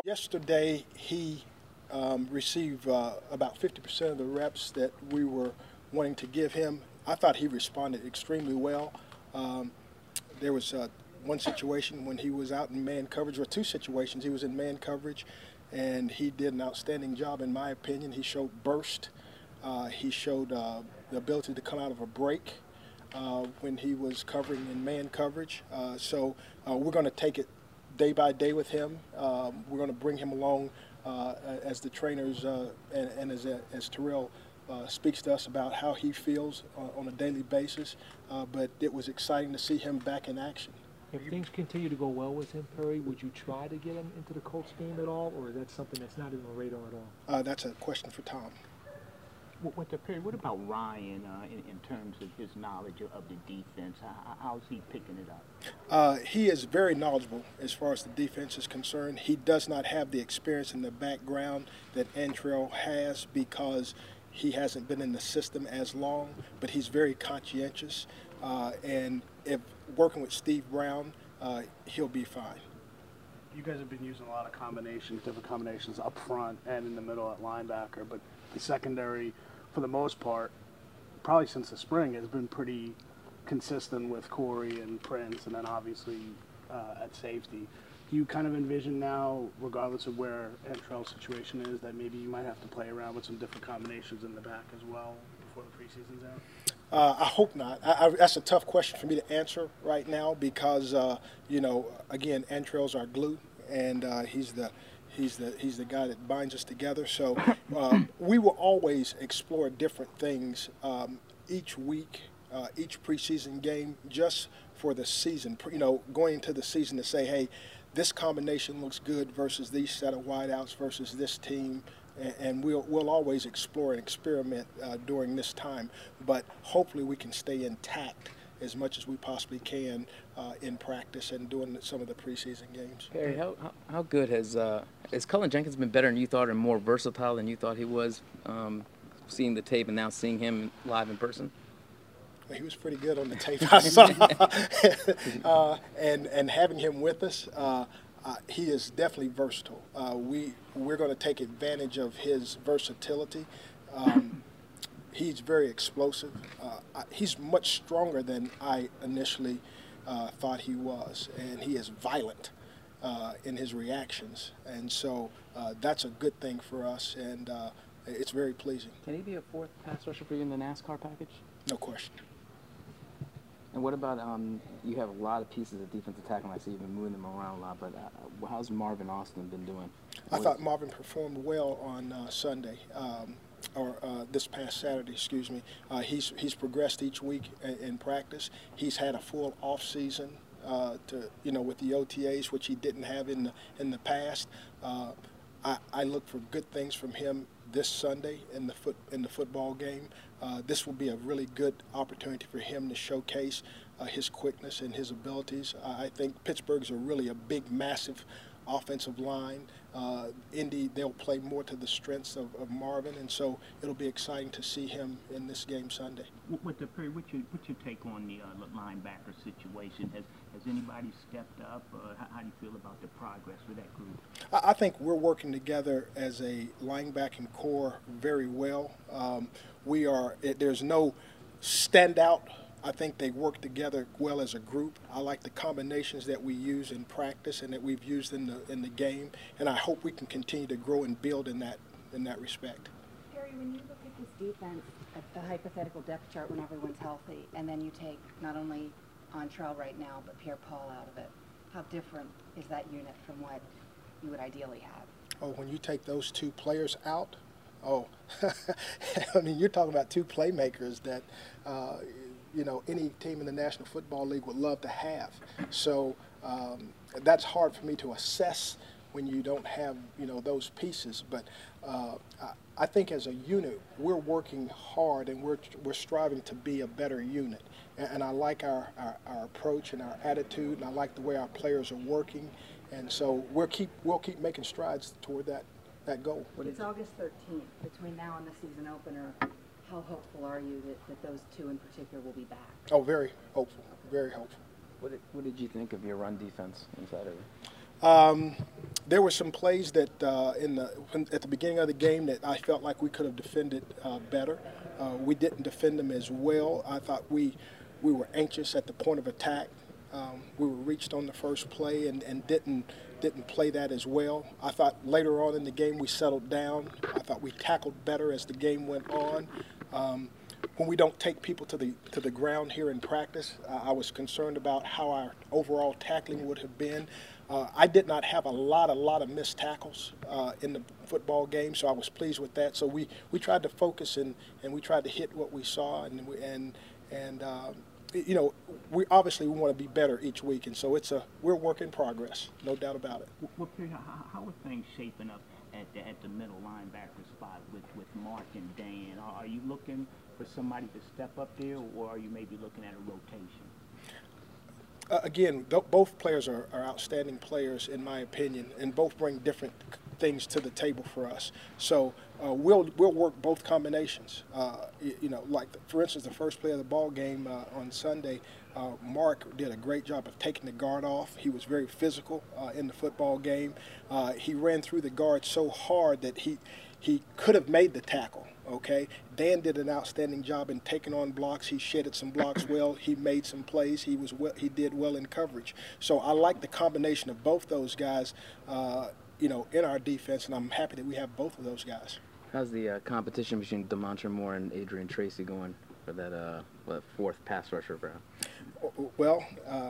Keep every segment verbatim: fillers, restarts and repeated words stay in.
Yesterday, he um, received uh, about fifty percent of the reps that we were wanting to give him. I thought he responded extremely well. Um, there was uh, one situation when he was out in man coverage, or two situations he was in man coverage, and he did an outstanding job in my opinion. He showed burst. Uh, he showed uh, the ability to come out of a break uh, when he was covering in man coverage. Uh, so uh, we're going to take it day by day with him. Um, we're going to bring him along uh, as the trainers uh, and, and as, as Terrell uh, speaks to us about how he feels uh, on a daily basis. Uh, but it was exciting to see him back in action. If things continue to go well with him, Perry, would you try to get him into the Colts game at all, or is that something that's not in the radar at all? Uh, that's a question for Tom. What, what, Perry, what about Ryan uh, in, in terms of his knowledge of the defense? How, how's he picking it up? Uh, he is very knowledgeable as far as the defense is concerned. He does not have the experience and the background that Antrell has because he hasn't been in the system as long, but he's very conscientious. Uh, and if working with Steve Brown, uh, he'll be fine. You guys have been using a lot of combinations, different combinations up front and in the middle at linebacker, but the secondary, for the most part, probably since the spring, has been pretty consistent with Corey and Prince, and then obviously uh, at safety. Do you kind of envision now, regardless of where Antrell's situation is, that maybe you might have to play around with some different combinations in the back as well before the preseason's out? Uh, I hope not. I, I, that's a tough question for me to answer right now because, uh, you know, again, Antrell's our glue, and uh, he's the he's the he's the guy that binds us together. So uh, we will always explore different things um, each week, uh, each preseason game, just for the season. You know, going into the season to say, hey, this combination looks good versus these set of wideouts versus this team. And we'll, we'll always explore and experiment uh, during this time. But hopefully we can stay intact as much as we possibly can uh, in practice and doing some of the preseason games. Perry, how, how, how good has uh, has Cullen Jenkins been better than you thought and more versatile than you thought he was, um, seeing the tape and now seeing him live in person? Well, he was pretty good on the tape I saw. uh, and, and having him with us, uh, Uh, he is definitely versatile. Uh, we, we're going to take advantage of his versatility. Um, he's very explosive. Uh, he's much stronger than I initially uh, thought he was, and he is violent uh, in his reactions. And so uh, that's a good thing for us, and uh, it's very pleasing. Can he be a fourth pass rusher for you in the NASCAR package? No question. And what about, um, you have a lot of pieces of defensive tackle, I see you've been moving them around a lot, but uh, how's Marvin Austin been doing? I thought Marvin performed well on uh, Sunday, um, or uh, this past Saturday, excuse me. Uh, he's, he's progressed each week in, in practice. He's had a full off season uh, to, you know, with the O T As, which he didn't have in the, in the past. Uh, I, I look for good things from him this Sunday in the foot in the football game. Uh, this will be a really good opportunity for him to showcase uh, his quickness and his abilities. Uh, I think Pittsburgh's a really a big, massive offensive line. Uh, Indy, they'll play more to the strengths of, of Marvin, and so it'll be exciting to see him in this game Sunday. What, the, Perry, what's your, what's your take on the uh, linebacker situation? Has, has anybody stepped up? Uh, how, how do you feel about the progress with that group? I, I think we're working together as a linebacking core very well. Um, we are, it, there's no standout. I think they work together well as a group. I like the combinations that we use in practice and that we've used in the in the game, and I hope we can continue to grow and build in that in that respect. Perry, when you look at this defense, at the hypothetical depth chart when everyone's healthy, and then you take not only Antrell right now, but Pierre-Paul out of it, how different is that unit from what you would ideally have? Oh, when you take those two players out, oh, I mean, you're talking about two playmakers that. Uh, you know, any team in the National Football League would love to have. So um, that's hard for me to assess when you don't have, you know, those pieces. But uh, I think as a unit, we're working hard and we're, we're striving to be a better unit. And, and I like our, our, our approach and our attitude, and I like the way our players are working. And so we'll keep, we'll keep making strides toward that, that goal. It's August thirteenth. Between now and the season opener, how hopeful are you that, that those two in particular will be back? Oh, very hopeful, very hopeful. What did, what did you think of your run defense on Saturday? Um, there were some plays that uh, in the when, at the beginning of the game that I felt like we could have defended uh, better. Uh, we didn't defend them as well. I thought we we were anxious at the point of attack. Um, we were reached on the first play and, and didn't didn't play that as well. I thought later on in the game we settled down. I thought we tackled better as the game went on. Um, when we don't take people to the to the ground here in practice, uh, I was concerned about how our overall tackling would have been. Uh, I did not have a lot, a lot of missed tackles uh, in the football game, so I was pleased with that. So we, we tried to focus and, and we tried to hit what we saw, and we, and and um, you know, we obviously we want to be better each week, and so it's a we're a work in progress, no doubt about it. Well, Perry, how, how are things shaping up at the at the middle linebacker spot with with Mark and Dan? Are, are you looking for somebody to step up there, or are you maybe looking at a rotation? Uh, again, th both players are, are outstanding players in my opinion, and both bring different things to the table for us. So uh, we'll we'll work both combinations. Uh, you, you know, like the, for instance, the first play of the ball game uh, on Sunday, uh, Mark did a great job of taking the guard off. He was very physical uh, in the football game. Uh, he ran through the guard so hard that he he could have made the tackle. Okay, Dan did an outstanding job in taking on blocks. He shedded some blocks well. He made some plays. He was well, he did well in coverage. So I like the combination of both those guys, uh, you know, in our defense, and I'm happy that we have both of those guys. How's the uh, competition between Demontre Moore and Adrian Tracy going for that uh, what, fourth pass rusher, bro? Well, uh,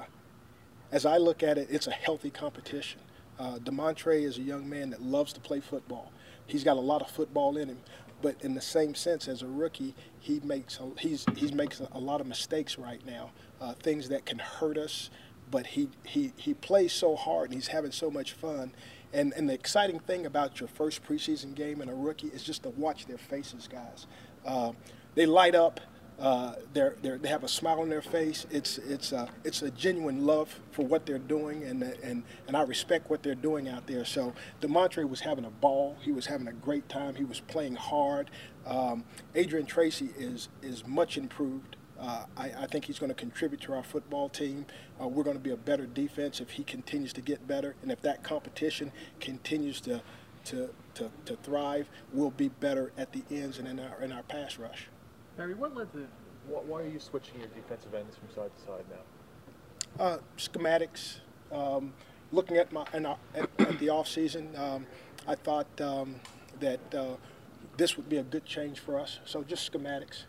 as I look at it, it's a healthy competition. Uh, Demontre is a young man that loves to play football. He's got a lot of football in him. But in the same sense, as a rookie, he makes a, he's he makes a, a lot of mistakes right now, uh, things that can hurt us. But he, he he plays so hard and he's having so much fun. And and the exciting thing about your first preseason game and a rookie is just to watch their faces, guys. Uh, they light up. Uh, they're, they're, they have a smile on their face. It's it's uh, it's a genuine love for what they're doing, and and and I respect what they're doing out there. So Demontre was having a ball. He was having a great time. He was playing hard. Um, Adrian Tracy is is much improved. Uh, I, I think he's going to contribute to our football team. Uh, we're going to be a better defense if he continues to get better, and if that competition continues to to to, to thrive, we'll be better at the ends and in our in our pass rush. Barry, what led to, wh why are you switching your defensive ends from side to side now? Uh, schematics. Um, looking at my in our, at, at the off season, um, I thought um, that uh, this would be a good change for us. So just schematics.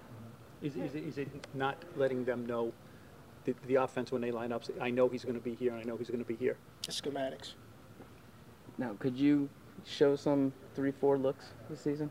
Is, is, it, is it not letting them know the, the offense when they line up? I know he's going to be here, and I know he's going to be here. Schematics. Now, could you show some three four looks this season?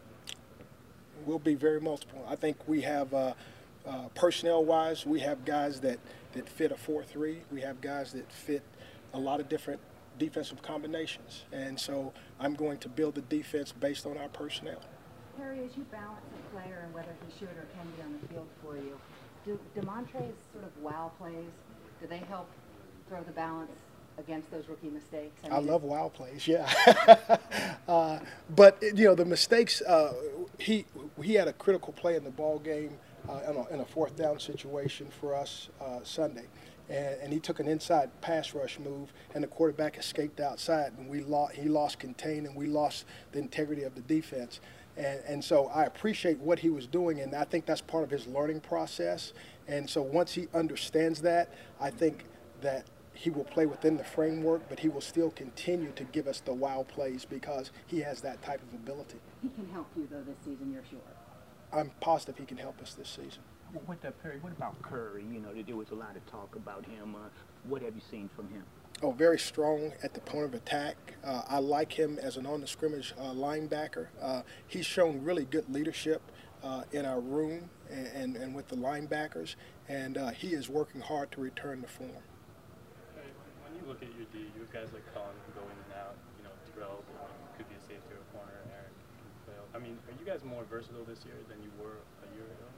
We'll be very multiple. I think we have, uh, uh, personnel-wise, we have guys that, that fit a four three. We have guys that fit a lot of different defensive combinations. And so I'm going to build the defense based on our personnel. Perry, as you balance a player and whether he should or can be on the field for you, do Demontre's sort of wow plays, do they help throw the balance against those rookie mistakes? I, mean, I love wow plays, yeah. uh, but you know the mistakes. Uh, he he had a critical play in the ball game uh, in, a, in a fourth down situation for us uh, Sunday, and, and he took an inside pass rush move, and the quarterback escaped outside, and we lost. He lost contain, and we lost the integrity of the defense. And, and so I appreciate what he was doing, and I think that's part of his learning process. And so once he understands that, I think that he will play within the framework, but he will still continue to give us the wow plays because he has that type of ability. he can help you, though, this season, you're sure. I'm positive he can help us this season. What uh, Perry? What about Curry? You know, there was a lot of talk about him. Uh, what have you seen from him? Oh, very strong at the point of attack. Uh, I like him as an on-the-scrimmage uh, linebacker. Uh, he's shown really good leadership uh, in our room and, and, and with the linebackers, and uh, he is working hard to return to form. When you look at your D, you have guys like Cullen who go in and out, you know, Terrell could be a safety or a corner, Aaron can play. I mean, are you guys more versatile this year than you were a year ago?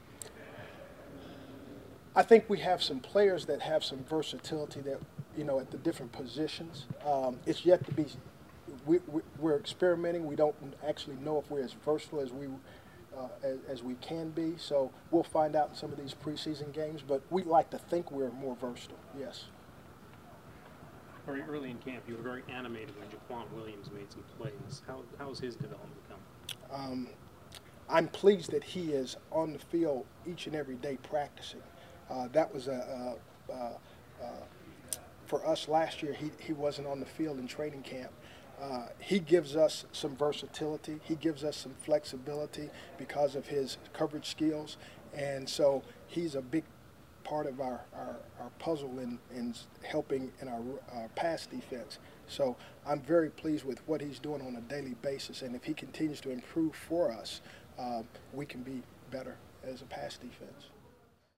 I think we have some players that have some versatility that, you know, at the different positions. Um, it's yet to be, we, we, we're experimenting. We don't actually know if we're as versatile as we, uh, as, as we can be. So we'll find out in some of these preseason games, but we like to think we're more versatile, yes. very early in camp, you were very animated when Jaquan Williams made some plays. How, how's his development come? Um, I'm pleased that he is on the field each and every day practicing. Uh, that was a, a, a, a for us last year. He he wasn't on the field in training camp. Uh, he gives us some versatility. He gives us some flexibility because of his coverage skills, and so he's a big part of our, our, our puzzle in, in helping in our, our pass defense. So I'm very pleased with what he's doing on a daily basis, and if he continues to improve for us, uh, we can be better as a pass defense.